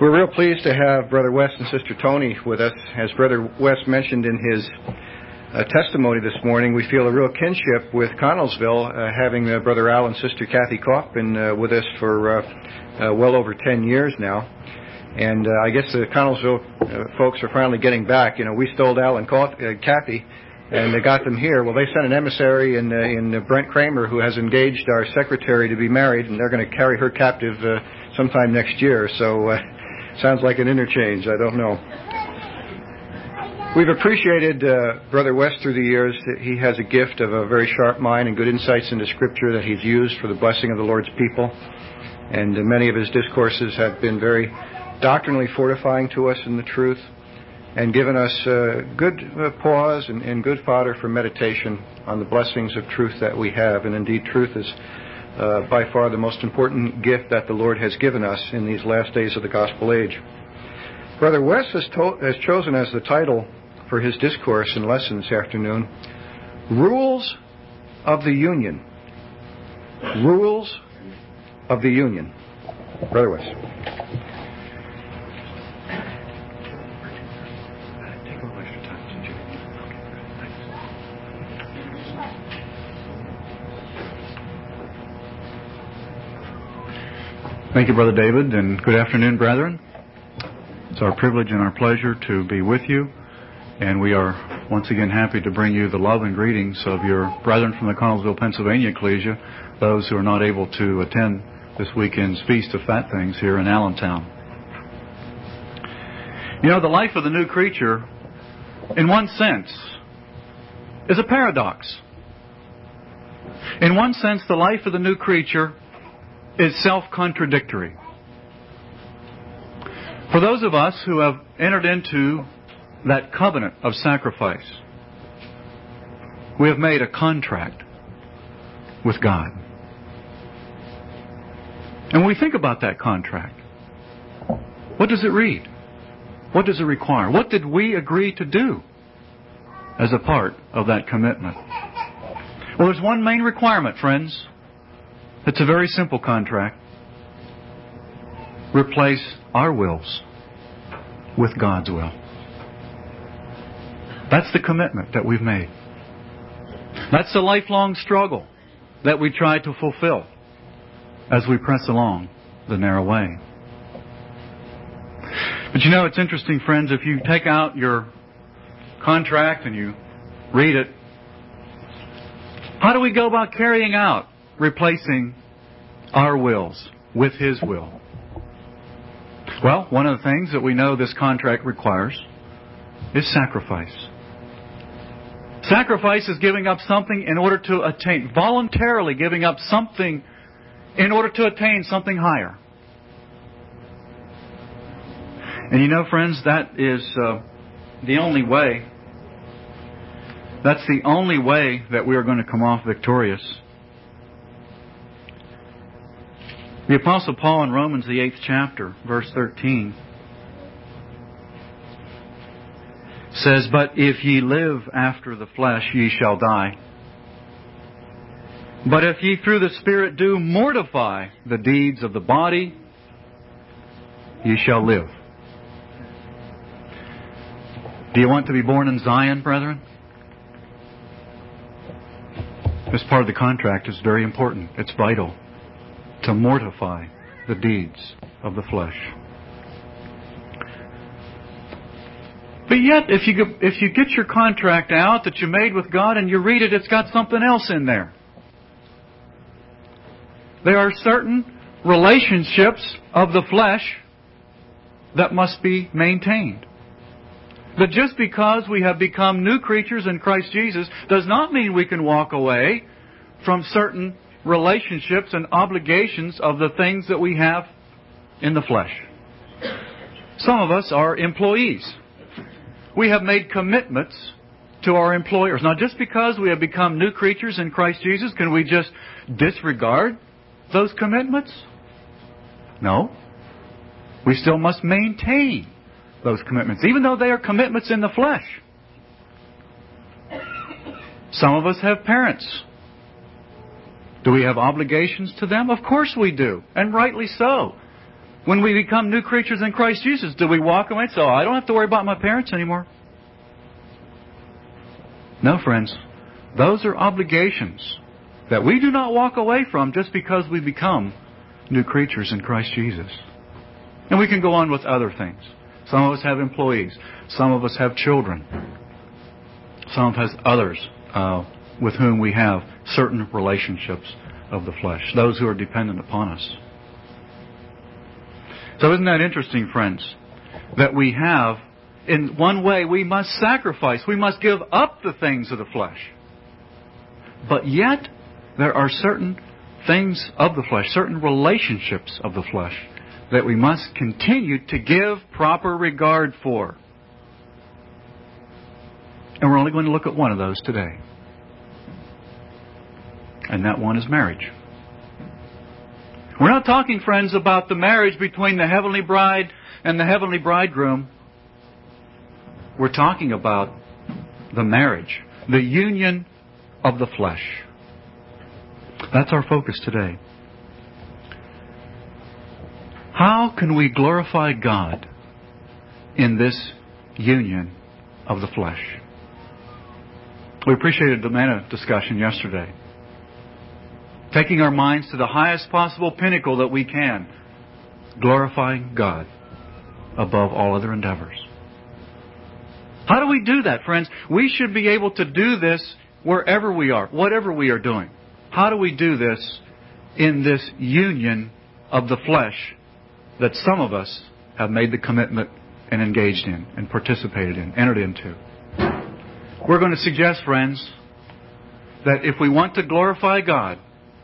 We're real pleased to have Brother West and Sister Tony with us. As Brother West mentioned in his testimony this morning, we feel a real kinship with Connellsville, having Brother Al and Sister Kathy Koch been with us for well over 10 years now. And I guess the Connellsville folks are finally getting back. You know, we stole Al and Kathy, and they got them here. Well, they sent an emissary in Brent Kramer, who has engaged our secretary to be married, and they're going to carry her captive sometime next year. So sounds like an interchange. I don't know. We've appreciated Brother West through the years. He has a gift of a very sharp mind and good insights into Scripture that he's used for the blessing of the Lord's people. And many of his discourses have been very doctrinally fortifying to us in the truth and given us good pause and good fodder for meditation on the blessings of truth that we have. And indeed, truth is by far the most important gift that the Lord has given us in these last days of the gospel age. Brother West has chosen as the title for his discourse and lesson this afternoon, Rules of the Union. Rules of the Union. Brother West. Thank you, Brother David, and good afternoon, brethren. It's our privilege and our pleasure to be with you, and we are once again happy to bring you the love and greetings of your brethren from the Connellsville, Pennsylvania Ecclesia, those who are not able to attend this weekend's Feast of Fat Things here in Allentown. You know, the life of the new creature, in one sense, is a paradox. In one sense, the life of the new creature is self-contradictory. For those of us who have entered into that covenant of sacrifice, we have made a contract with God. And when we think about that contract, what does it read? What does it require? What did we agree to do as a part of that commitment? Well, there's one main requirement, friends. It's a very simple contract. Replace our wills with God's will. That's the commitment that we've made. That's the lifelong struggle that we try to fulfill as we press along the narrow way. But you know, it's interesting, friends, if you take out your contract and you read it, how do we go about carrying out replacing our wills with His will? Well, one of the things that we know this contract requires is sacrifice. Sacrifice is giving up something in order to attain, voluntarily giving up something in order to attain something higher. And you know, friends, that is the only way. That's the only way that we are going to come off victorious. The Apostle Paul in Romans, the 8th chapter, verse 13, says, "But if ye live after the flesh, ye shall die. But if ye through the Spirit do mortify the deeds of the body, ye shall live." Do you want to be born in Zion, brethren? This part of the contract is very important. It's vital to mortify the deeds of the flesh. But yet, if you get your contract out that you made with God and you read it, it's got something else in there. There are certain relationships of the flesh that must be maintained. But just because we have become new creatures in Christ Jesus does not mean we can walk away from certain relationships and obligations of the things that we have in the flesh. Some of us are employees. We have made commitments to our employers. Now, just because we have become new creatures in Christ Jesus, can we just disregard those commitments? No. We still must maintain those commitments, even though they are commitments in the flesh. Some of us have parents. Do we have obligations to them? Of course we do, and rightly so. When we become new creatures in Christ Jesus, do we walk away and say, I don't have to worry about my parents anymore? No, friends. Those are obligations that we do not walk away from just because we become new creatures in Christ Jesus. And we can go on with other things. Some of us have employees. Some of us have children. Some of us others with whom we have certain relationships of the flesh. Those who are dependent upon us. So isn't that interesting, friends? That we have, in one way, we must sacrifice. We must give up the things of the flesh. But yet, there are certain things of the flesh, certain relationships of the flesh, that we must continue to give proper regard for. And we're only going to look at one of those today. And that one is marriage. We're not talking, friends, about the marriage between the heavenly bride and the heavenly bridegroom. We're talking about the marriage, the union of the flesh. That's our focus today. How can we glorify God in this union of the flesh? We appreciated the manna discussion yesterday. Taking our minds to the highest possible pinnacle that we can, glorifying God above all other endeavors. How do we do that, friends? We should be able to do this wherever we are, whatever we are doing. How do we do this in this union of the flesh that some of us have made the commitment and engaged in and participated in, entered into? We're going to suggest, friends, that if we want to glorify God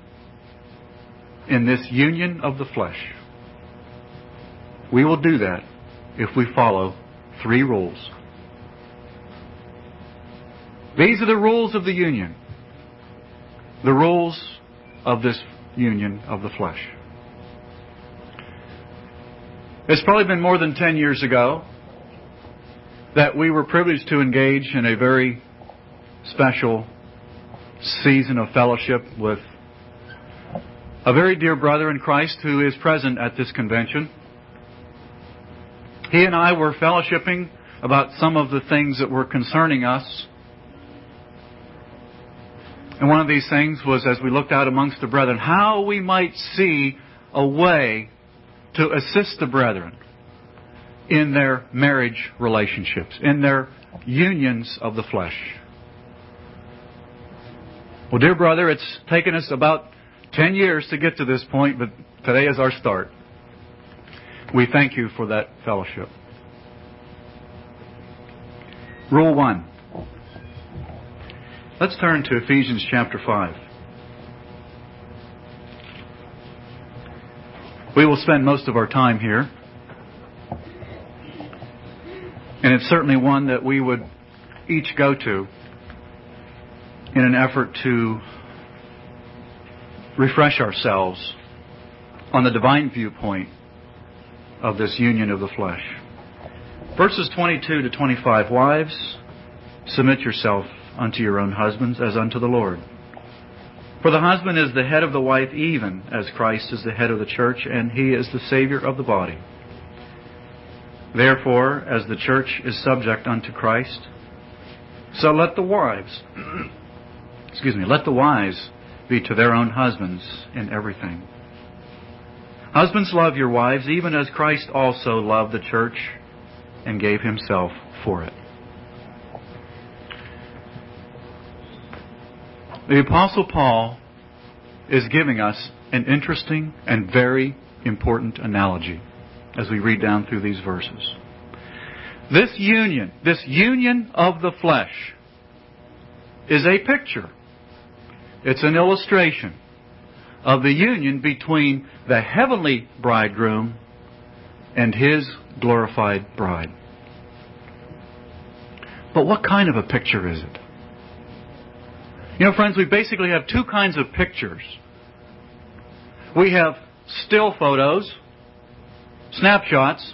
in this union of the flesh, we will do that if we follow 3 rules. These are the rules of the union. The rules of this union of the flesh. It's probably been more than 10 years ago that we were privileged to engage in a very special season of fellowship with a very dear brother in Christ who is present at this convention. He and I were fellowshipping about some of the things that were concerning us. And one of these things was, as we looked out amongst the brethren, how we might see a way to assist the brethren in their marriage relationships, in their unions of the flesh. Well, dear brother, it's taken us about 10 years to get to this point, but today is our start. We thank you for that fellowship. Rule 1. Let's turn to Ephesians chapter 5. We will spend most of our time here. And it's certainly one that we would each go to in an effort to refresh ourselves on the divine viewpoint of this union of the flesh. Verses 22 to 25. Wives, submit yourself unto your own husbands as unto the Lord. For the husband is the head of the wife, even as Christ is the head of the church, and he is the Savior of the body. Therefore, as the church is subject unto Christ, so let the wives, let the wives be to their own husbands in everything. Husbands, love your wives, even as Christ also loved the church and gave himself for it. The Apostle Paul is giving us an interesting and very important analogy as we read down through these verses. This union of the flesh, is a picture. It's an illustration of the union between the heavenly bridegroom and his glorified bride. But what kind of a picture is it? You know, friends, we basically have 2 kinds of pictures. We have still photos, snapshots,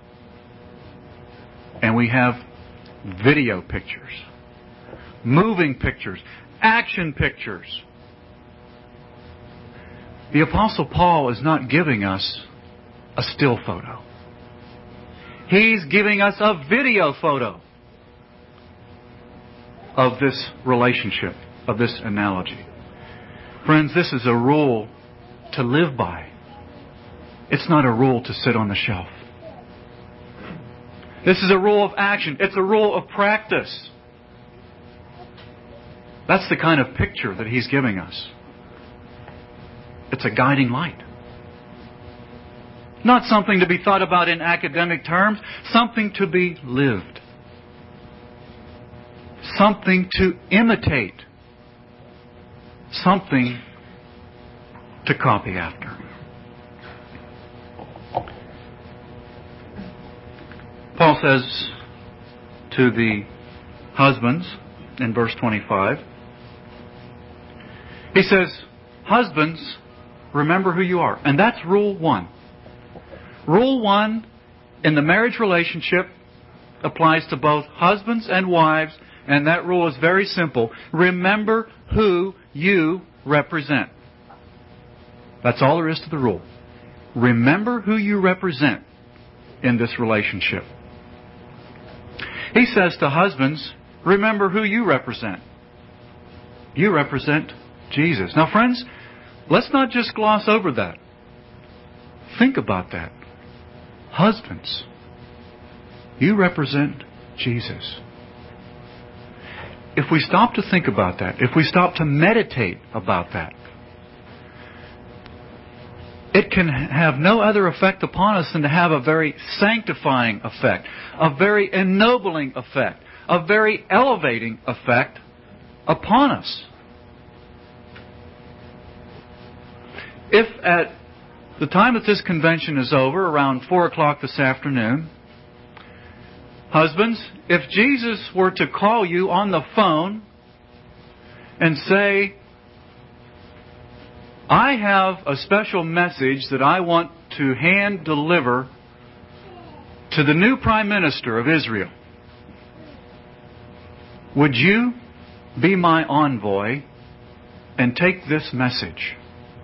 and we have video pictures, moving pictures, action pictures. The Apostle Paul is not giving us a still photo. He's giving us a video photo of this relationship, of this analogy. Friends, this is a rule to live by. It's not a rule to sit on the shelf. This is a rule of action. It's a rule of practice. That's the kind of picture that He's giving us. It's a guiding light. Not something to be thought about in academic terms, something to be lived. Something to imitate. Something to copy after. Paul says to the husbands in verse 25, he says, husbands, remember who you are. And that's rule one. Rule one in the marriage relationship applies to both husbands and wives, and that rule is very simple. Remember who you represent. That's all there is to the rule. Remember who you represent in this relationship. He says to husbands, remember who you represent. You represent Jesus. Now, friends, let's not just gloss over that. Think about that. Husbands, you represent Jesus. If we stop to think about that, if we stop to meditate about that, it can have no other effect upon us than to have a very sanctifying effect, a very ennobling effect, a very elevating effect upon us. If at the time that this convention is over, around 4 o'clock this afternoon, husbands, if Jesus were to call you on the phone and say, I have a special message that I want to hand deliver to the new Prime Minister of Israel, would you be my envoy and take this message?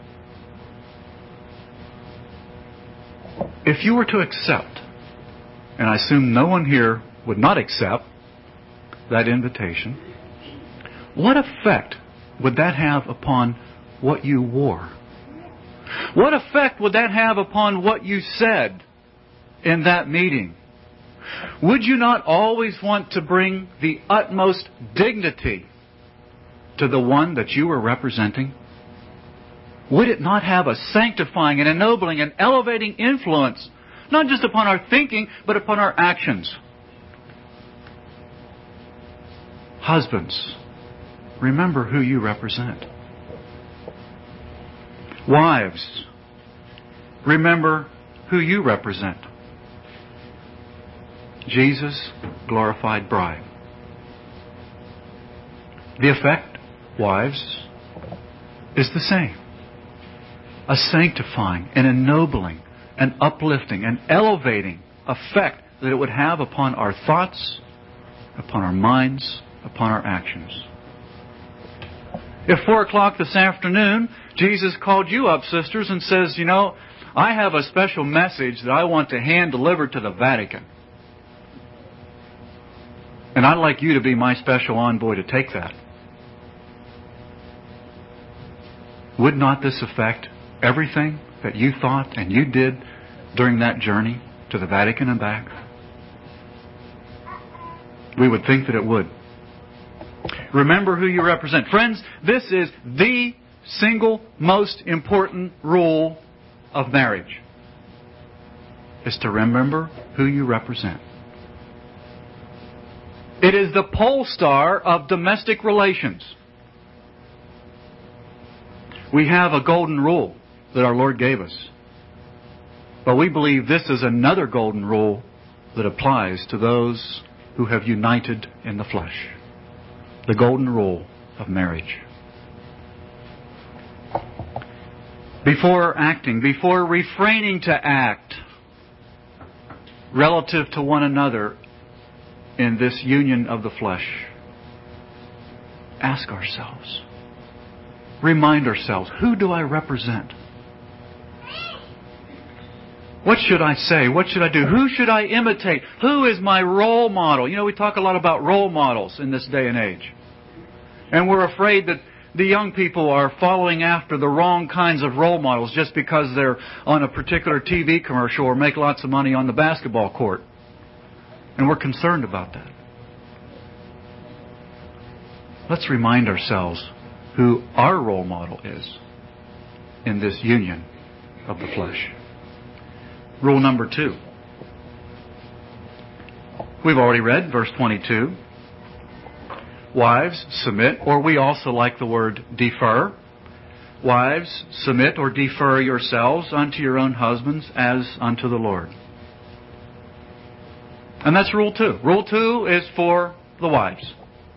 If you were to accept, and I assume no one here would not accept that invitation, what effect would that have upon what you wore? What effect would that have upon what you said in that meeting? Would you not always want to bring the utmost dignity to the one that you were representing? Would it not have a sanctifying and ennobling and elevating influence, not just upon our thinking, but upon our actions? Husbands, remember who you represent. Wives, remember who you represent. Jesus' glorified bride. The effect, wives, is the same. A sanctifying, an ennobling, an uplifting, an elevating effect that it would have upon our thoughts, upon our minds, upon our actions. If 4 o'clock this afternoon, Jesus called you up, sisters, and says, you know, I have a special message that I want to hand deliver to the Vatican. And I'd like you to be my special envoy to take that. Would not this affect everything that you thought and you did during that journey to the Vatican and back? We would think that it would. Remember who you represent. Friends, this is the single most important rule of marriage, is to remember who you represent. It is the pole star of domestic relations. We have a golden rule that our Lord gave us. But we believe this is another golden rule that applies to those who have united in the flesh. The golden rule of marriage. Before acting, before refraining to act relative to one another in this union of the flesh, ask ourselves, remind ourselves, who do I represent? What should I say? What should I do? Who should I imitate? Who is my role model? You know, we talk a lot about role models in this day and age. And we're afraid that the young people are following after the wrong kinds of role models just because they're on a particular TV commercial or make lots of money on the basketball court. And we're concerned about that. Let's remind ourselves who our role model is in this union of the flesh. Rule number 2. We've already read verse 22. Wives, submit, or we also like the word defer. Wives, submit or defer yourselves unto your own husbands as unto the Lord. And that's rule 2. Rule 2 is for the wives.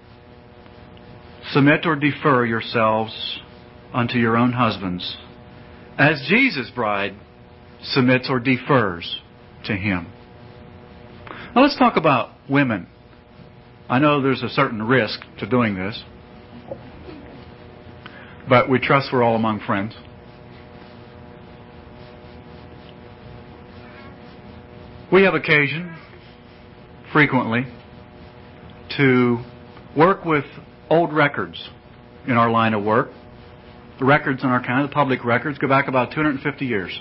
Submit or defer yourselves unto your own husbands, as Jesus' bride submits or defers to Him. Now let's talk about women. I know there's a certain risk to doing this, but we trust we're all among friends. We have occasion, frequently, to work with old records in our line of work. The records in our county, the public records, go back about 250 years.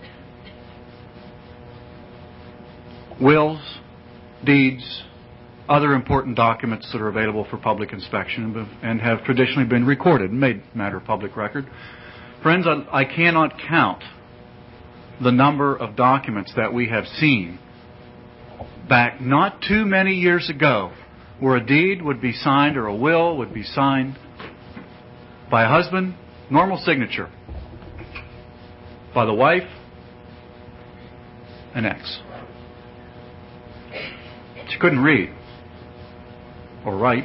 Wills, deeds, other important documents that are available for public inspection and have traditionally been recorded and made matter of public record. Friends, I cannot count the number of documents that we have seen back not too many years ago where a deed would be signed or a will would be signed by a husband, normal signature, by the wife, an ex. She couldn't read or write.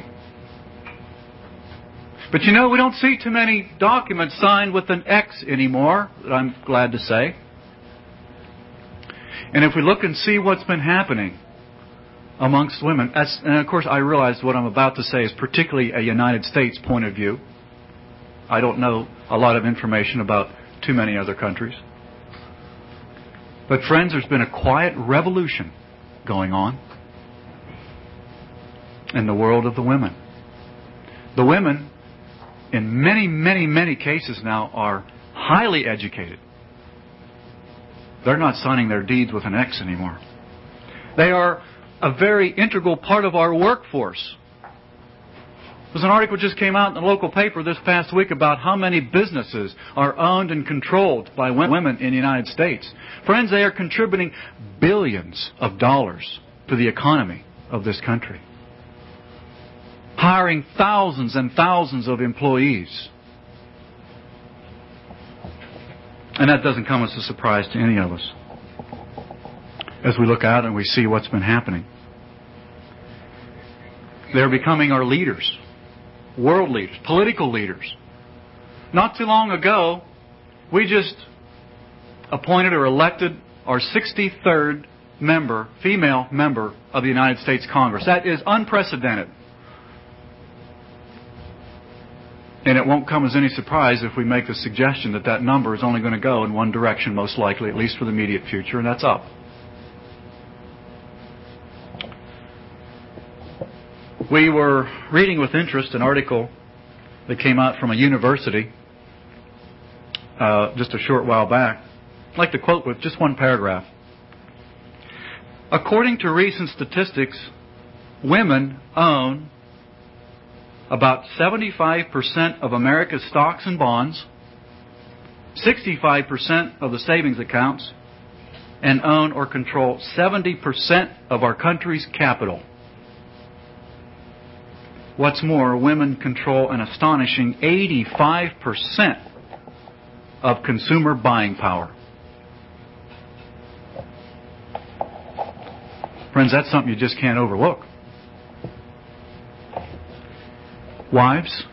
But you know, we don't see too many documents signed with an X anymore, I'm glad to say. And if we look and see what's been happening amongst women, and of course I realize what I'm about to say is particularly a United States point of view. I don't know a lot of information about too many other countries. But friends, there's been a quiet revolution going on in the world of the women. The women, in many, many, many cases now, are highly educated. They're not signing their deeds with an X anymore. They are a very integral part of our workforce. There's an article just came out in the local paper this past week about how many businesses are owned and controlled by women in the United States. Friends, they are contributing billions of dollars to the economy of this country, hiring thousands and thousands of employees. And that doesn't come as a surprise to any of us as we look out and we see what's been happening. They're becoming our leaders, world leaders, political leaders. Not too long ago, we just appointed or elected our 63rd member, female member of the United States Congress. That is unprecedented. And it won't come as any surprise if we make the suggestion that that number is only going to go in one direction, most likely, at least for the immediate future, and that's up. We were reading with interest an article that came out from a university just a short while back. I'd like to quote with just one paragraph. According to recent statistics, women own about 75% of America's stocks and bonds, 65% of the savings accounts, and own or control 70% of our country's capital. What's more, women control an astonishing 85% of consumer buying power. Friends, that's something you just can't overlook. Wives,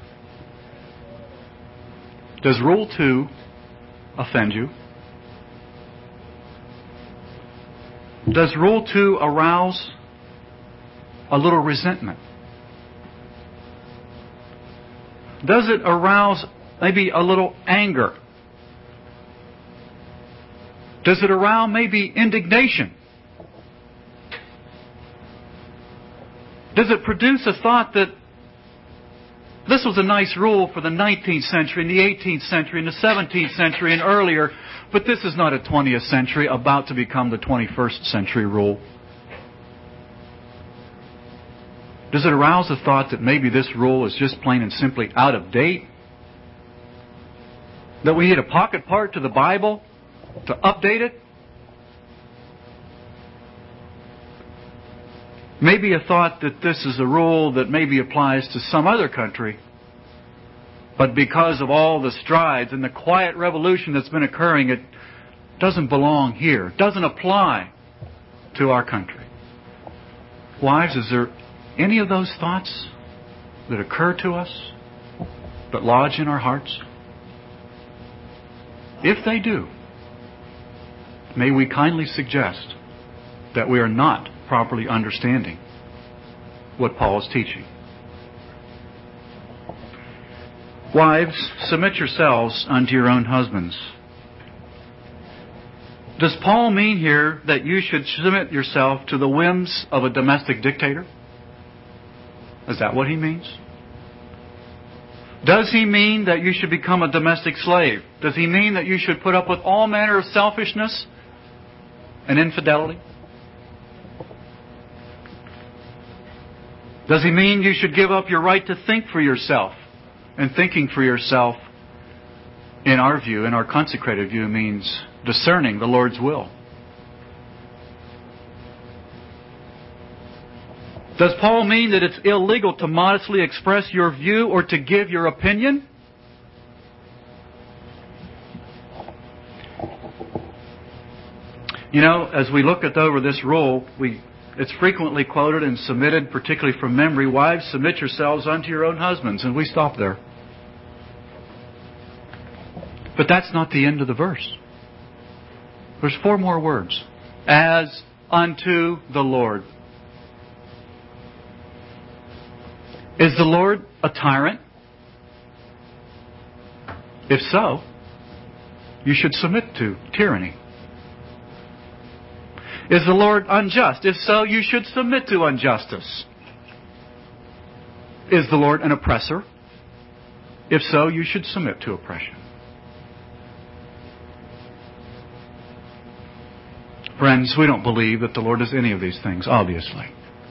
does Rule 2 offend you? Does Rule 2 arouse a little resentment? Does it arouse maybe a little anger? Does it arouse maybe indignation? Does it produce a thought that this was a nice rule for the 19th century and the 18th century and the 17th century and earlier, but this is not a 20th century about to become the 21st century rule? Does it arouse the thought that maybe this rule is just plain and simply out of date? That we need a pocket part to the Bible to update it? Maybe a thought that this is a rule that maybe applies to some other country, but because of all the strides and the quiet revolution that's been occurring, it doesn't belong here, doesn't apply to our country. Wives, is there any of those thoughts that occur to us, that lodge in our hearts? If they do, may we kindly suggest that we are not properly understanding what Paul is teaching. Wives, submit yourselves unto your own husbands. Does Paul mean here that you should submit yourself to the whims of a domestic dictator? Is that what he means? Does he mean that you should become a domestic slave? Does he mean that you should put up with all manner of selfishness and infidelity? Does he mean you should give up your right to think for yourself? And thinking for yourself, in our view, in our consecrated view, means discerning the Lord's will. Does Paul mean that it's illegal to modestly express your view or to give your opinion? You know, as we look over this rule, it's frequently quoted and submitted, particularly from memory, wives, submit yourselves unto your own husbands. And we stop there. But that's not the end of the verse. There's 4 more words. As unto the Lord. Is the Lord a tyrant? If so, you should submit to tyranny. Is the Lord unjust? If so, you should submit to injustice. Is the Lord an oppressor? If so, you should submit to oppression. Friends, we don't believe that the Lord is any of these things, obviously.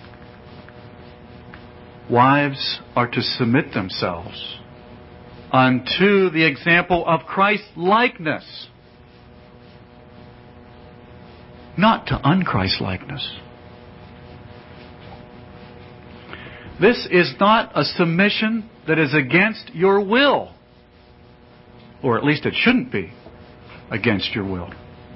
Wives are to submit themselves unto the example of Christ's likeness, not to unChristlikeness. This is not a submission that is against your will, or at least it shouldn't be against your will.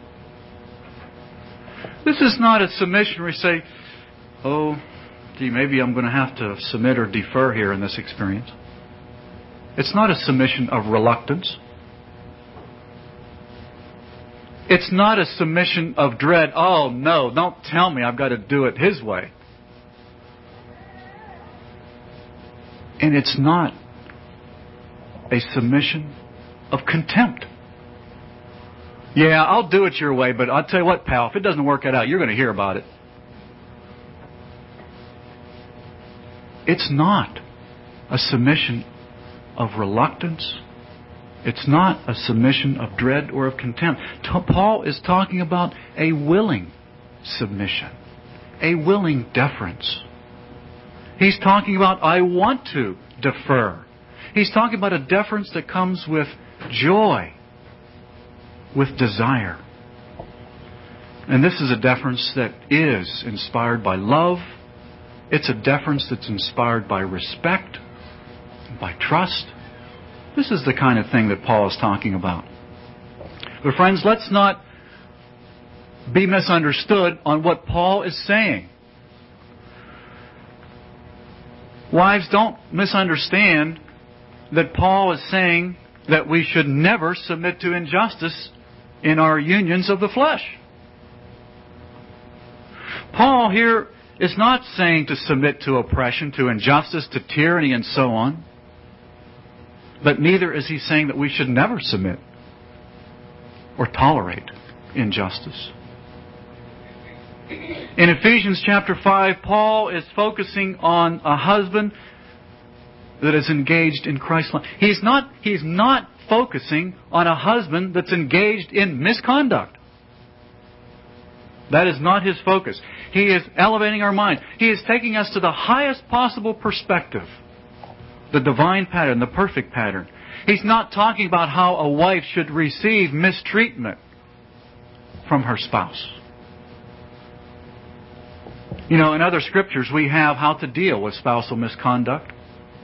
This is not a submission where you say, oh, gee, maybe I'm going to have to submit or defer here in this experience. It's not a submission of reluctance. It's not a submission of dread. Oh, no, don't tell me I've got to do it His way. And it's not a submission of contempt. Yeah, I'll do it your way, but I'll tell you what, pal, if it doesn't work out, you're going to hear about it. It's not a submission of reluctance. It's not a submission of dread or of contempt. Paul is talking about a willing submission, a willing deference. He's talking about, I want to defer. He's talking about a deference that comes with joy, with desire. And this is a deference that is inspired by love. It's a deference that's inspired by respect, by trust. This is the kind of thing that Paul is talking about. But friends, let's not be misunderstood on what Paul is saying. Wives, don't misunderstand that Paul is saying that we should never submit to injustice in our unions of the flesh. Paul here is not saying to submit to oppression, to injustice, to tyranny, and so on. But neither is he saying that we should never submit or tolerate injustice. In Ephesians chapter 5, Paul is focusing on a husband that is engaged in Christ's life. He's not focusing on a husband that's engaged in misconduct. That is not his focus. He is elevating our mind. He is taking us to the highest possible perspective, the divine pattern, the perfect pattern. He's not talking about how a wife should receive mistreatment from her spouse. You know, in other scriptures we have how to deal with spousal misconduct.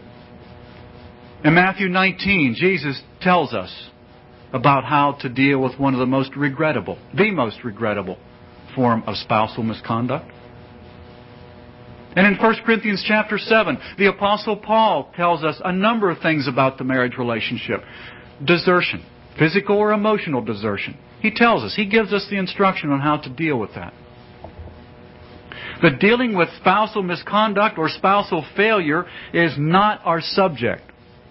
In Matthew 19, Jesus tells us about how to deal with one of the most regrettable form of spousal misconduct. And in 1 Corinthians chapter 7, the Apostle Paul tells us a number of things about the marriage relationship. Desertion, physical or emotional desertion. He tells us, he gives us the instruction on how to deal with that. But dealing with spousal misconduct or spousal failure is not our subject.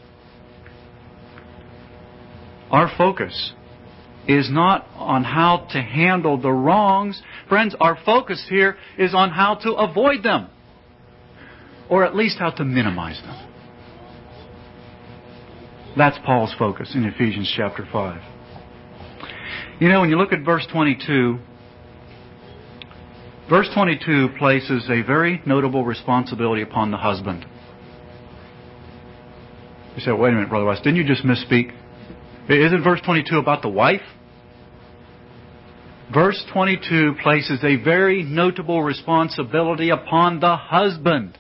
Our focus is not on how to handle the wrongs. Friends, our focus here is on how to avoid them. Or at least how to minimize them. That's Paul's focus in Ephesians chapter 5. You know, when you look at verse 22, verse 22 places a very notable responsibility upon the husband. You say, wait a minute, Brother West, didn't you just misspeak? Isn't verse 22 about the wife? Verse 22 places a very notable responsibility upon the husband.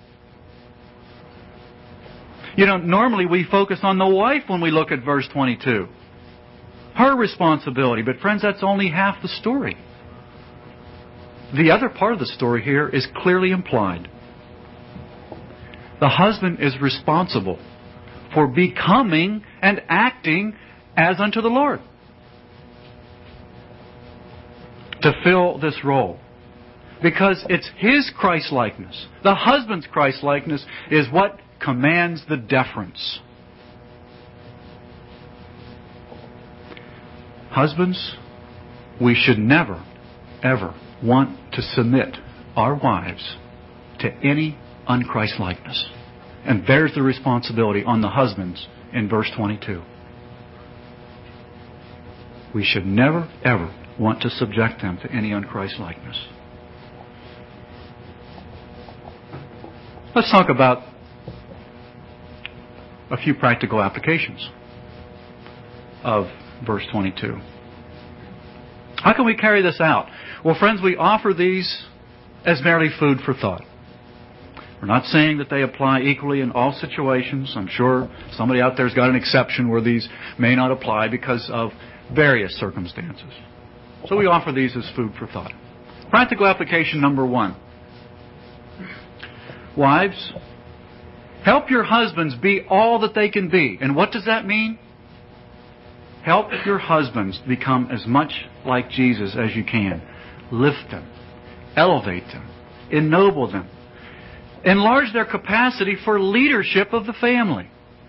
You know, normally we focus on the wife when we look at verse 22. Her responsibility. But friends, that's only half the story. The other part of the story here is clearly implied. The husband is responsible for becoming and acting as unto the Lord. To fill this role. Because it's his Christ-likeness. The husband's Christ-likeness is what commands the deference. Husbands, we should never, ever want to submit our wives to any un-Christ-likeness. And there's the responsibility on the husbands in verse 22. We should never, ever want to subject them to any un-Christ-likeness. Let's talk about a few practical applications of verse 22. How can we carry this out? Well, friends, we offer these as merely food for thought. We're not saying that they apply equally in all situations. I'm sure somebody out there's got an exception where these may not apply because of various circumstances. So we offer these as food for thought. Practical application number 1. Wives, help your husbands be all that they can be. And what does that mean? Help your husbands become as much like Jesus as you can. Lift them. Elevate them. Ennoble them. Enlarge their capacity for leadership of the family.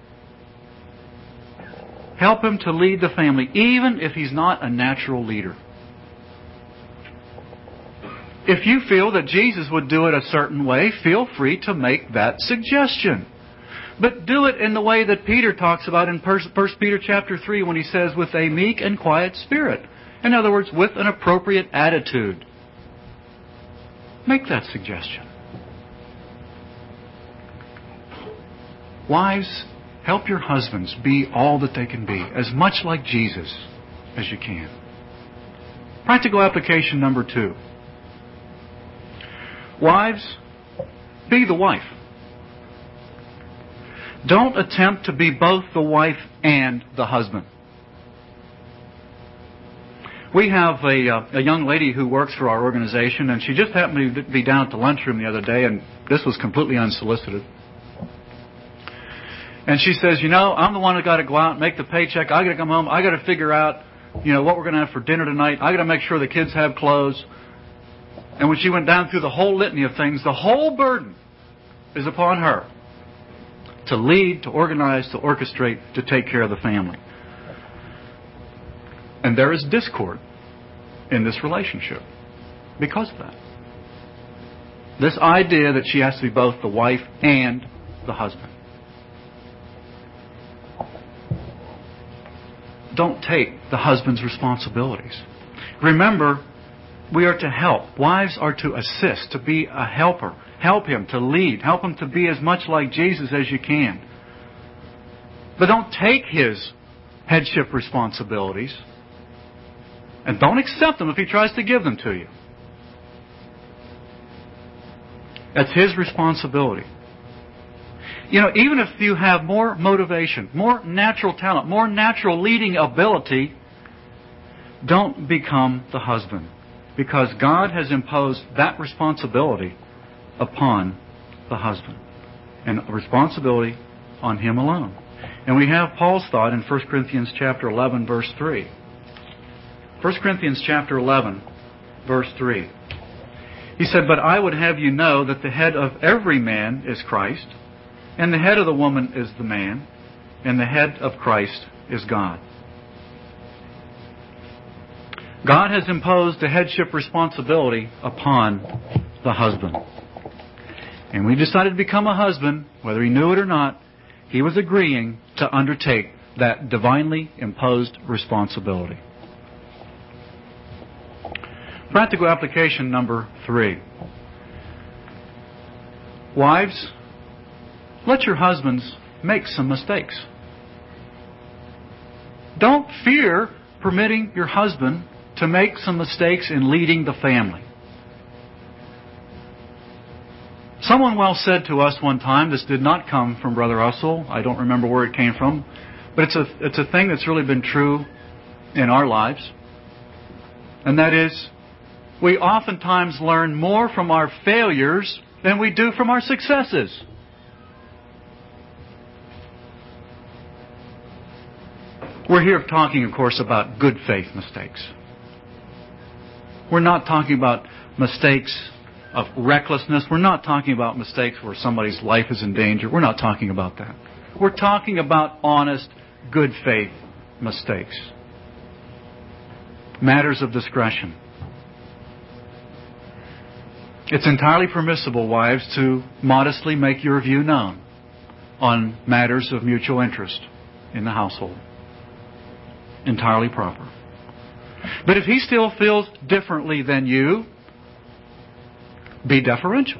Help him to lead the family, even if he's not a natural leader. If you feel that Jesus would do it a certain way, feel free to make that suggestion. But do it in the way that Peter talks about in 1 Peter chapter 3 when he says, with a meek and quiet spirit. In other words, with an appropriate attitude. Make that suggestion. Wives, help your husbands be all that they can be, as much like Jesus as you can. Practical application number 2. Wives, be the wife. Don't attempt to be both the wife and the husband. We have a young lady who works for our organization, and she just happened to be down at the lunchroom the other day, and this was completely unsolicited. And she says, you know, I'm the one who got to go out and make the paycheck. I got to come home. I got to figure out, what we're going to have for dinner tonight. I got to make sure the kids have clothes. And when she went down through the whole litany of things, the whole burden is upon her to lead, to organize, to orchestrate, to take care of the family. And there is discord in this relationship because of that. This idea that she has to be both the wife and the husband. Don't take the husband's responsibilities. Remember, we are to help. Wives are to assist, to be a helper. Help him to lead. Help him to be as much like Jesus as you can. But don't take his headship responsibilities. And don't accept them if he tries to give them to you. That's his responsibility. You know, even if you have more motivation, more natural talent, more natural leading ability, don't become the husband. Because God has imposed that responsibility upon the husband. And a responsibility on him alone. And we have Paul's thought in 1 Corinthians chapter 11, verse 3. 1 Corinthians chapter 11, verse 3. He said, "But I would have you know that the head of every man is Christ, and the head of the woman is the man, and the head of Christ is God." God has imposed the headship responsibility upon the husband. And we decided to become a husband, whether he knew it or not. He was agreeing to undertake that divinely imposed responsibility. Practical application number 3. Wives, let your husbands make some mistakes. Don't fear permitting your husband to make some mistakes in leading the family. Someone well said to us one time, this did not come from Brother Russell, I don't remember where it came from, but it's a thing that's really been true in our lives. And that is, we oftentimes learn more from our failures than we do from our successes. We're here talking, of course, about good faith mistakes. We're not talking about mistakes of recklessness. We're not talking about mistakes where somebody's life is in danger. We're not talking about that. We're talking about honest, good faith mistakes. Matters of discretion. It's entirely permissible, wives, to modestly make your view known on matters of mutual interest in the household. Entirely proper. But if he still feels differently than you, be deferential.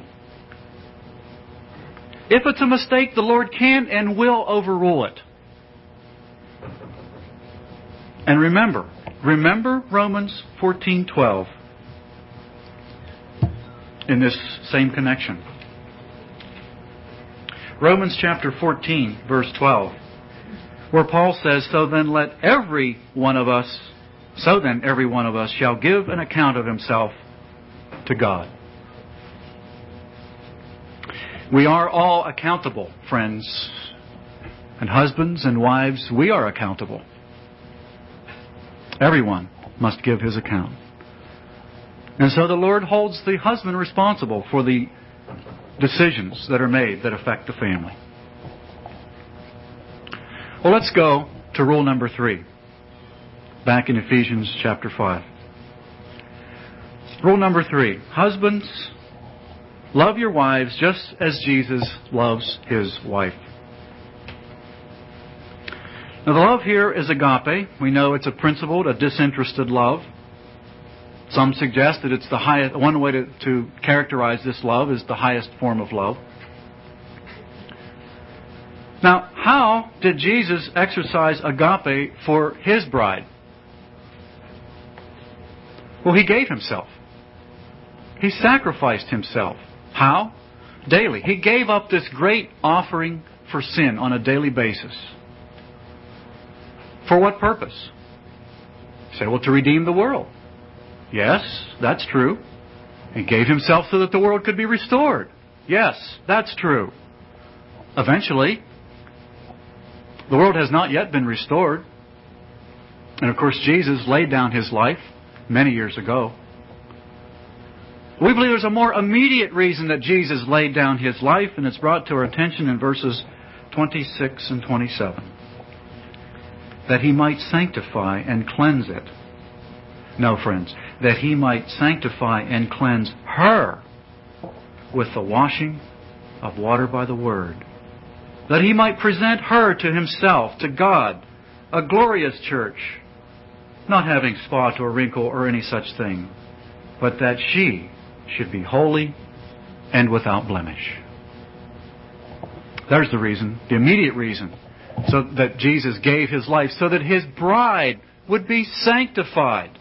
If it's a mistake, the Lord can and will overrule it. And remember Romans 14:12 in this same connection. Romans chapter 14, verse 12, where Paul says, So then every one of us shall give an account of himself to God. We are all accountable, friends. And husbands and wives, we are accountable. Everyone must give his account. And so the Lord holds the husband responsible for the decisions that are made that affect the family. Well, let's go to rule number 3. Back in Ephesians chapter 5. Rule number 3. Husbands, love your wives just as Jesus loves his wife. Now the love here is agape. We know it's a principled, a disinterested love. Some suggest that it's the highest. One way to characterize this love is the highest form of love. Now, how did Jesus exercise agape for his bride? Well, he gave himself. He sacrificed himself. How? Daily. He gave up this great offering for sin on a daily basis. For what purpose? You say, well, to redeem the world. Yes, that's true. He gave himself so that the world could be restored. Yes, that's true. Eventually, the world has not yet been restored. And of course, Jesus laid down his life many years ago. We believe there's a more immediate reason that Jesus laid down his life, and it's brought to our attention in verses 26 and 27. That he might sanctify and cleanse it. No, friends, that He might sanctify and cleanse her with the washing of water by the Word, that He might present her to Himself, to God, a glorious church, not having spot or wrinkle or any such thing, but that she should be holy and without blemish. There's the reason, the immediate reason, so that Jesus gave His life, so that His bride would be sanctified.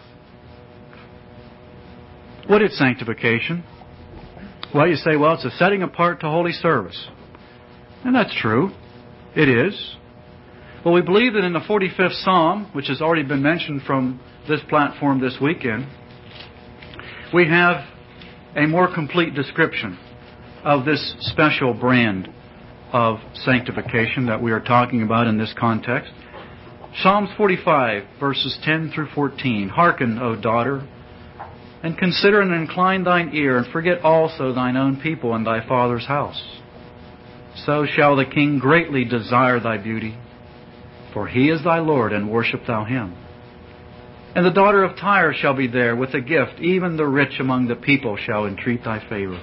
What is sanctification? Well, you say, well, it's a setting apart to holy service. And that's true. It is. Well, we believe that in the 45th Psalm, which has already been mentioned from this platform this weekend, we have a more complete description of this special brand of sanctification that we are talking about in this context. Psalms 45, verses 10 through 14. Hearken, O daughter, and consider and incline thine ear, and forget also thine own people and thy father's house. So shall the king greatly desire thy beauty, for he is thy Lord, and worship thou him. And the daughter of Tyre shall be there with a gift, even the rich among the people shall entreat thy favor.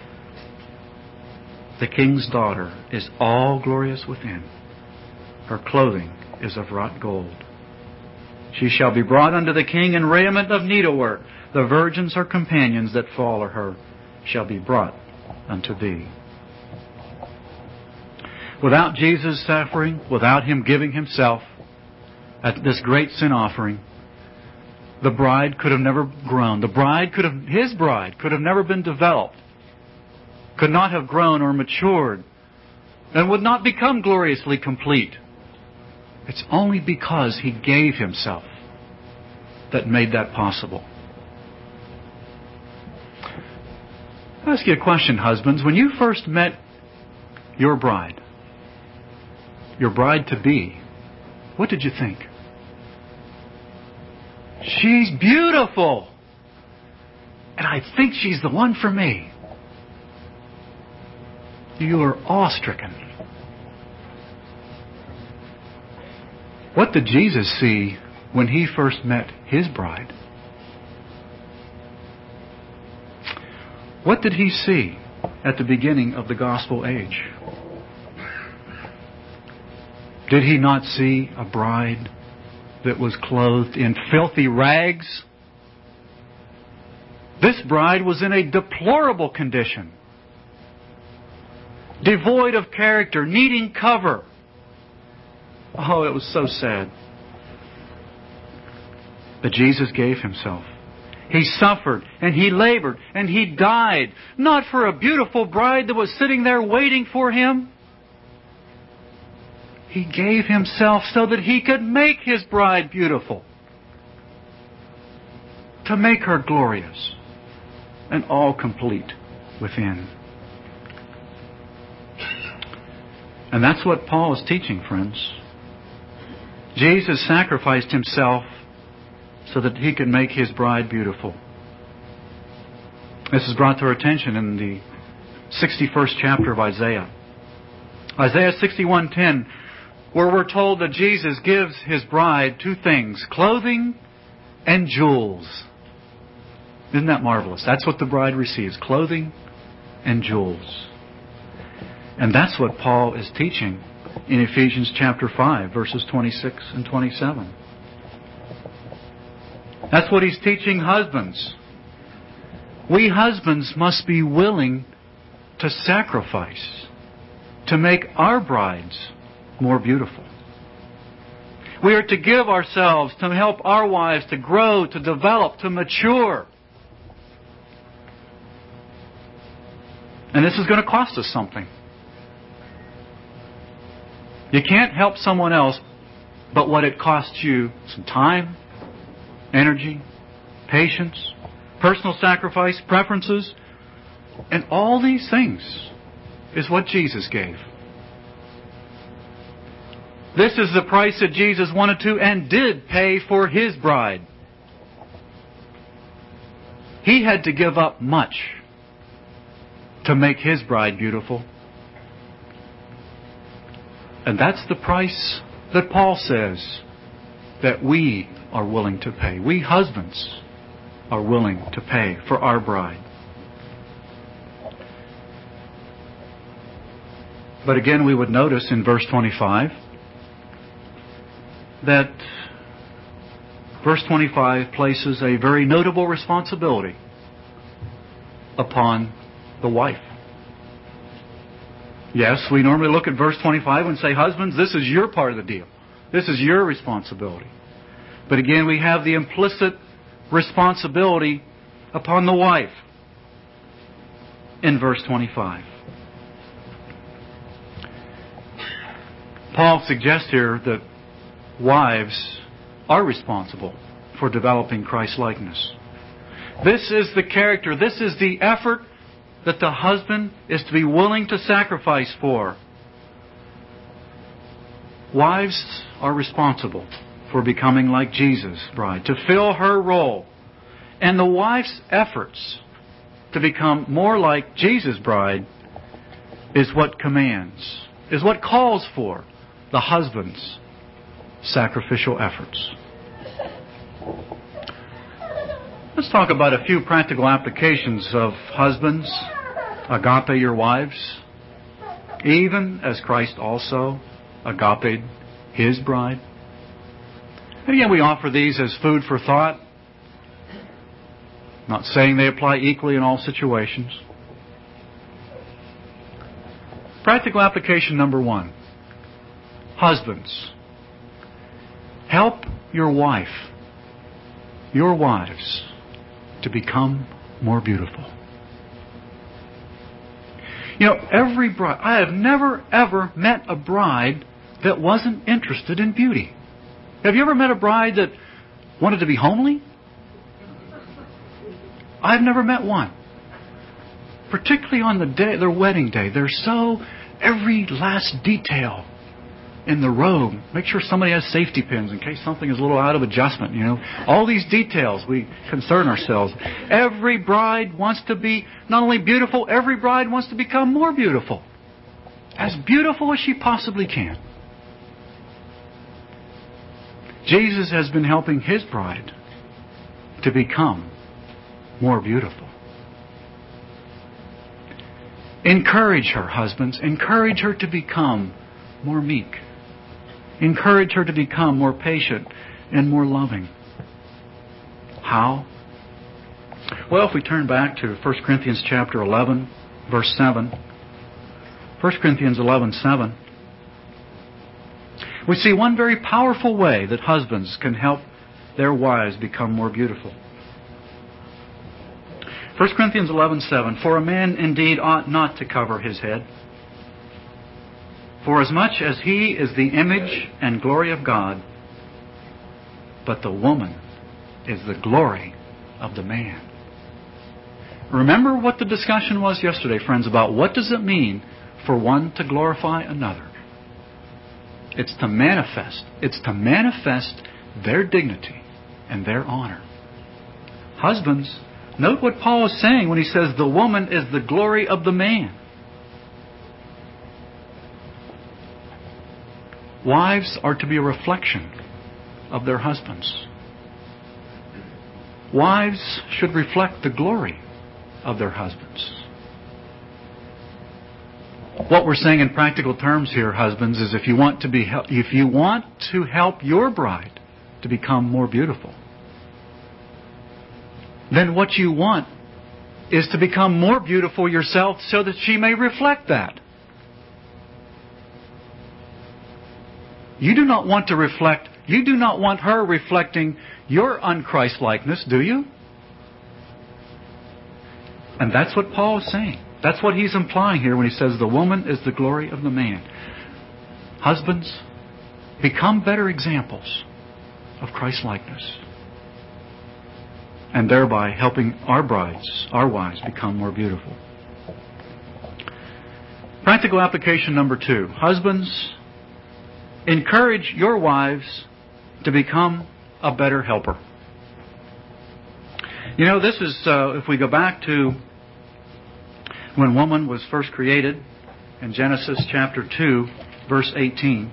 The king's daughter is all glorious within. Her clothing is of wrought gold. She shall be brought unto the king in raiment of needlework. The virgins her companions that follow her shall be brought unto thee. Without Jesus' suffering, without Him giving Himself at this great sin offering, the bride could have never grown. His bride could have never been developed, could not have grown or matured, and would not become gloriously complete. It's only because He gave Himself that made that possible. I'll ask you a question, husbands. When you first met your bride-to-be, what did you think? She's beautiful, and I think she's the one for me. You were awe-stricken. What did Jesus see when He first met His bride? What did He see at the beginning of the gospel age? Did He not see a bride that was clothed in filthy rags? This bride was in a deplorable condition, devoid of character, needing cover. Oh, it was so sad. But Jesus gave Himself. He suffered and He labored and He died, not for a beautiful bride that was sitting there waiting for Him. He gave Himself so that He could make His bride beautiful, to make her glorious and all complete within. And that's what Paul is teaching, friends. Jesus sacrificed Himself so that He could make His bride beautiful. This is brought to our attention in the 61st chapter of Isaiah. Isaiah 61:10, where we're told that Jesus gives His bride two things, clothing and jewels. Isn't that marvelous? That's what the bride receives, clothing and jewels. And that's what Paul is teaching in Ephesians chapter 5, verses 26 and 27. That's what he's teaching husbands. We husbands must be willing to sacrifice to make our brides more beautiful. We are to give ourselves to help our wives to grow, to develop, to mature. And this is going to cost us something. You can't help someone else but what it costs you some time, energy, patience, personal sacrifice, preferences, and all these things is what Jesus gave. This is the price that Jesus wanted to and did pay for His bride. He had to give up much to make His bride beautiful. And that's the price that Paul says that we are willing to pay. We husbands are willing to pay for our bride. But again, we would notice in verse 25 that verse 25 places a very notable responsibility upon the wife. Yes, we normally look at verse 25 and say, husbands, this is your part of the deal. This is your responsibility. But again, we have the implicit responsibility upon the wife in verse 25. Paul suggests here that wives are responsible for developing Christ-likeness. This is the character, this is the effort that the husband is to be willing to sacrifice for. Wives are responsible for becoming like Jesus' bride, to fill her role. And the wife's efforts to become more like Jesus' bride is what commands, is what calls for the husband's sacrificial efforts. Let's talk about a few practical applications of husbands. Agape your wives, even as Christ also agape His bride. And again, we offer these as food for thought. Not saying they apply equally in all situations. Practical application number 1. Husbands, help your wife, your wives, to become more beautiful. You know, every bride, I have never ever met a bride that wasn't interested in beauty. Have you ever met a bride that wanted to be homely? I've never met one. Particularly on the day, their wedding day. They're so, every last detail in the robe. Make sure somebody has safety pins in case something is a little out of adjustment, you know. All these details we concern ourselves. Every bride wants to be not only beautiful, every bride wants to become more beautiful. As beautiful as she possibly can. Jesus has been helping His bride to become more beautiful. Encourage her, husbands. Encourage her to become more meek. Encourage her to become more patient and more loving. How? Well, if we turn back to 1 Corinthians chapter 11, verse 7. 1 Corinthians 11:7. We see one very powerful way that husbands can help their wives become more beautiful. 1 Corinthians 11:7. For a man indeed ought not to cover his head, for as much as he is the image and glory of God, but the woman is the glory of the man. Remember what the discussion was yesterday, friends, about what does it mean for one to glorify another? It's to manifest. It's to manifest their dignity and their honor. Husbands, note what Paul is saying when he says the woman is the glory of the man. Wives are to be a reflection of their husbands. Wives should reflect the glory of their husbands. What we're saying in practical terms here, husbands, is if you want to help your bride to become more beautiful, then what you want is to become more beautiful yourself so that she may reflect that. You do not want her reflecting your un-Christ-likeness, do you? And that's what Paul is saying. That's what he's implying here when he says the woman is the glory of the man. Husbands, become better examples of Christ-likeness, and thereby helping our wives, become more beautiful. Practical application number 2. Husbands, encourage your wives to become a better helper. You know, this is, if we go back to when woman was first created in Genesis chapter 2, verse 18.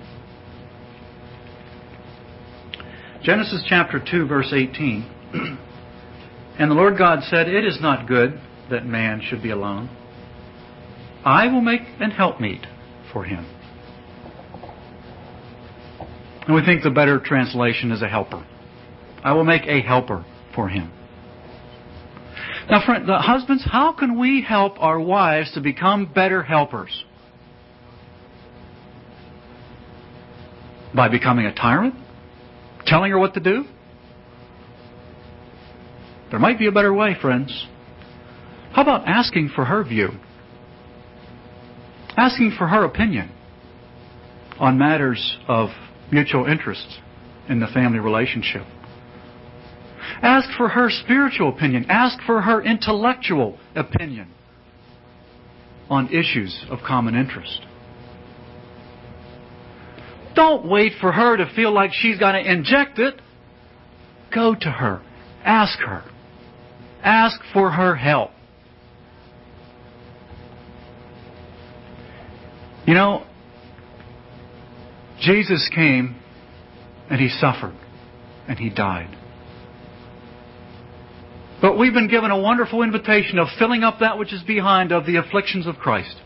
Genesis chapter 2, verse 18. And the Lord God said, "It is not good that man should be alone. I will make an helpmeet for him." And we think the better translation is a helper. I will make a helper for him. Now, friend, the husbands, how can we help our wives to become better helpers? By becoming a tyrant? Telling her what to do? There might be a better way, friends. How about asking for her view? Asking for her opinion on matters of mutual interest in the family relationship. Ask for her spiritual opinion. Ask for her intellectual opinion on issues of common interest. Don't wait for her to feel like she's got to inject it. Go to her. Ask her. Ask for her help. You know, Jesus came and He suffered and He died. But we've been given a wonderful invitation of filling up that which is behind of the afflictions of Christ.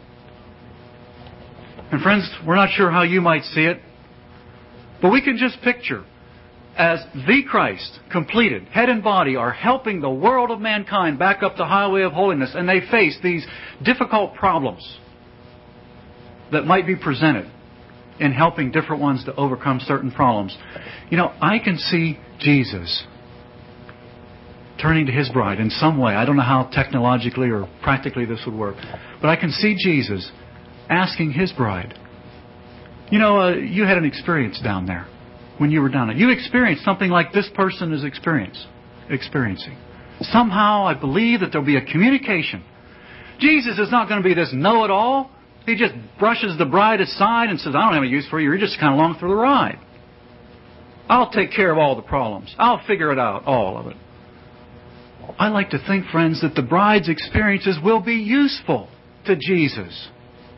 And friends, we're not sure how you might see it, but we can just picture as the Christ, completed, head and body, are helping the world of mankind back up the highway of holiness, and they face these difficult problems that might be presented in helping different ones to overcome certain problems. You know, I can see Jesus turning to His bride in some way. I don't know how technologically or practically this would work, but I can see Jesus asking His bride. You know, you had an experience down there when you were down there. You experienced something like this person is experiencing. Somehow I believe that there'll be a communication. Jesus is not going to be this know-it-all. He just brushes the bride aside and says, "I don't have any use for you. You're just kind of along for the ride. I'll take care of all the problems. I'll figure it out, all of it." I like to think, friends, that the bride's experiences will be useful to Jesus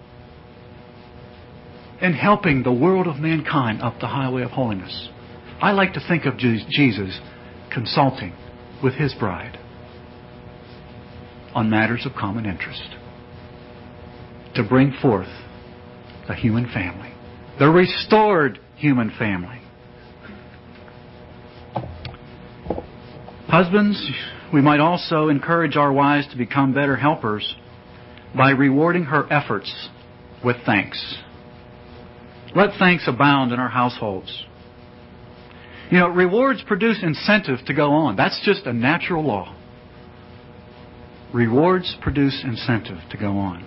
in helping the world of mankind up the highway of holiness. I like to think of Jesus consulting with His bride on matters of common interest to bring forth the human family, the restored human family. Husbands, we might also encourage our wives to become better helpers by rewarding her efforts with thanks. Let thanks abound in our households. You know, rewards produce incentive to go on. That's just a natural law. Rewards produce incentive to go on.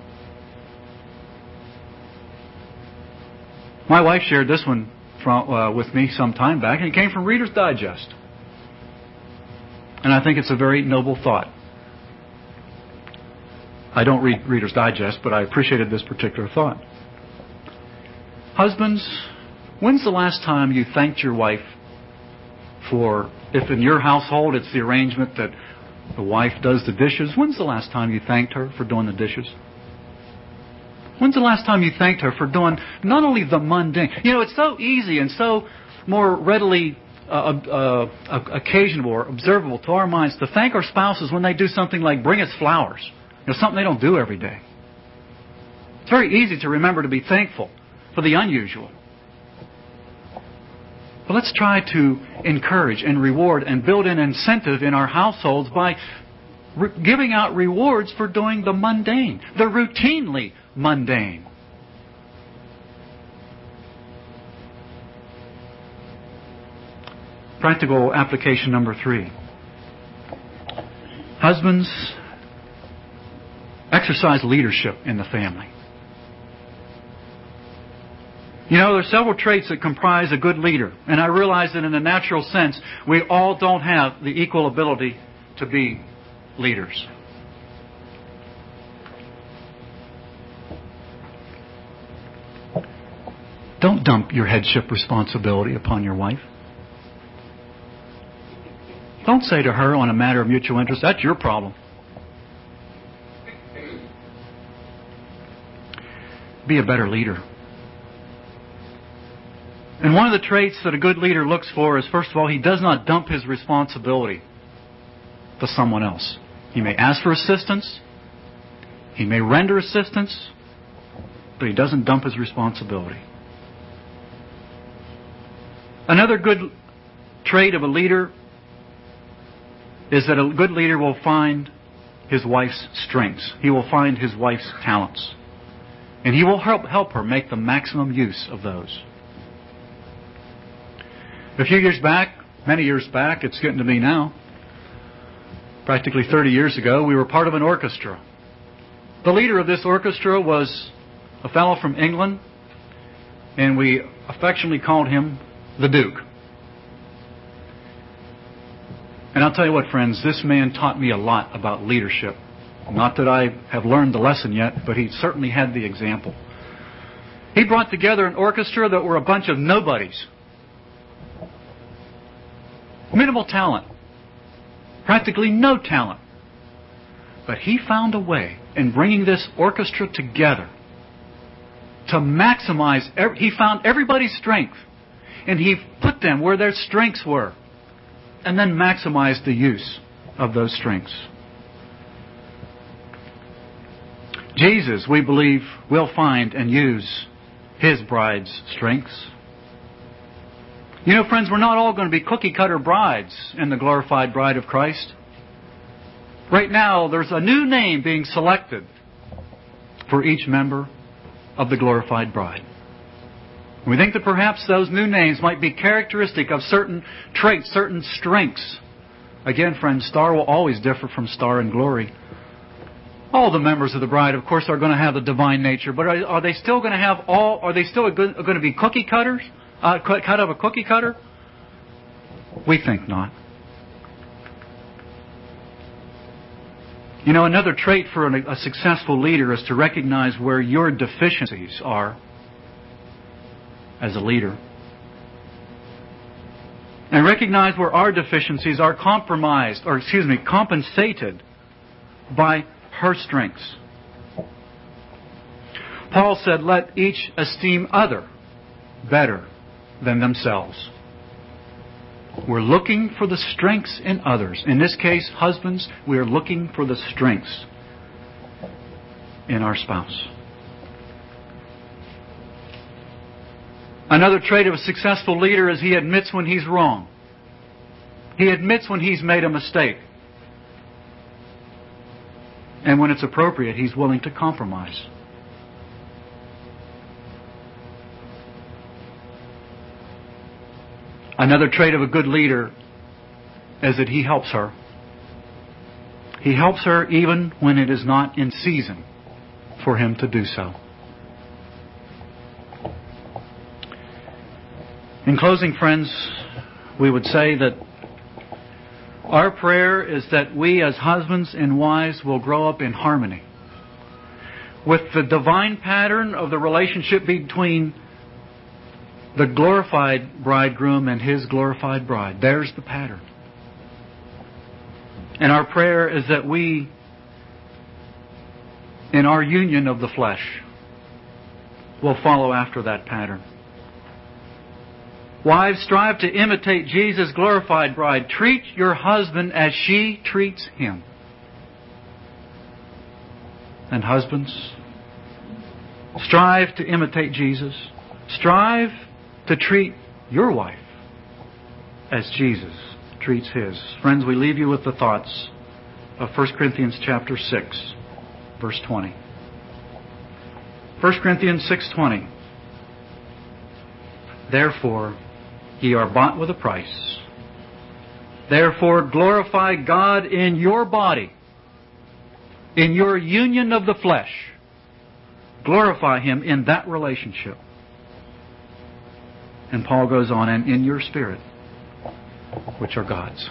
My wife shared this one with me some time back, and it came from Reader's Digest. And I think it's a very noble thought. I don't read Reader's Digest, but I appreciated this particular thought. Husbands, when's the last time you thanked your wife for, if in your household it's the arrangement that the wife does the dishes, when's the last time you thanked her for doing the dishes? When's the last time you thanked her for doing not only the mundane? You know, it's so easy and so more readily occasionable or observable to our minds to thank our spouses when they do something like bring us flowers. You know, something they don't do every day. It's very easy to remember to be thankful for the unusual. But let's try to encourage and reward and build an incentive in our households by giving out rewards for doing the mundane, the routinely mundane. Practical application number 3. Husbands, exercise leadership in the family. You know, there are several traits that comprise a good leader, and I realize that in a natural sense, we all don't have the equal ability to be leaders. Don't dump your headship responsibility upon your wife. Don't say to her on a matter of mutual interest, "That's your problem." Be a better leader. And one of the traits that a good leader looks for is, first of all, he does not dump his responsibility to someone else. He may ask for assistance. He may render assistance. But he doesn't dump his responsibility. Another good trait of a leader is that a good leader will find his wife's strengths. He will find his wife's talents. And he will help her make the maximum use of those. A few years back, many years back, it's getting to me now, practically 30 years ago, we were part of an orchestra. The leader of this orchestra was a fellow from England, and we affectionately called him the Duke. And I'll tell you what, friends, this man taught me a lot about leadership. Not that I have learned the lesson yet, but he certainly had the example. He brought together an orchestra that were a bunch of nobodies. Minimal talent. Practically no talent. But he found a way in bringing this orchestra together to maximize. He found everybody's strength, and he put them where their strengths were, and then maximized the use of those strengths. Jesus, we believe, will find and use His bride's strengths. You know, friends, we're not all going to be cookie-cutter brides in the glorified bride of Christ. Right now, there's a new name being selected for each member of the glorified bride. We think that perhaps those new names might be characteristic of certain traits, certain strengths. Again, friends, star will always differ from star in glory. All the members of the bride, of course, are going to have the divine nature, but are they still going to have all? Are they still going to be cookie cutters? Cut of a cookie cutter? We think not. You know, another trait for a successful leader is to recognize where your deficiencies are as a leader. And recognize where our deficiencies are compensated by her strengths. Paul said, let each esteem other better than themselves. We're looking for the strengths in others. In this case, husbands, we are looking for the strengths in our spouse. Another trait of a successful leader is he admits when he's wrong. He admits when he's made a mistake. And when it's appropriate, he's willing to compromise. Another trait of a good leader is that he helps her. He helps her even when it is not in season for him to do so. In closing, friends, we would say that our prayer is that we as husbands and wives will grow up in harmony with the divine pattern of the relationship between the glorified bridegroom and his glorified bride. There's the pattern. And our prayer is that we, in our union of the flesh, will follow after that pattern. Wives, strive to imitate Jesus' glorified bride. Treat your husband as she treats him. And husbands, strive to imitate Jesus. Strive to treat your wife as Jesus treats his. Friends, we leave you with the thoughts of 1 Corinthians chapter 6, verse 20. 1 Corinthians 6:20. Therefore, ye are bought with a price. Therefore, glorify God in your body, in your union of the flesh. Glorify Him in that relationship. And Paul goes on, and in your spirit, which are God's.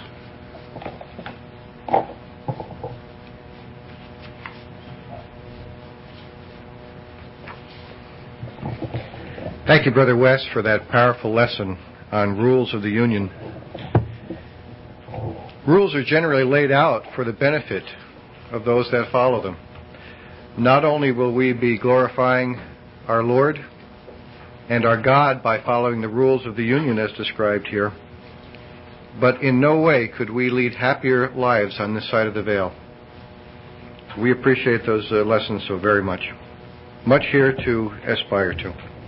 Thank you, Brother West, for that powerful lesson on rules of the union. Rules are generally laid out for the benefit of those that follow them. Not only will we be glorifying our Lord and our God by following the rules of the union as described here, but in no way could we lead happier lives on this side of the veil. We appreciate those lessons so very much. Much here to aspire to.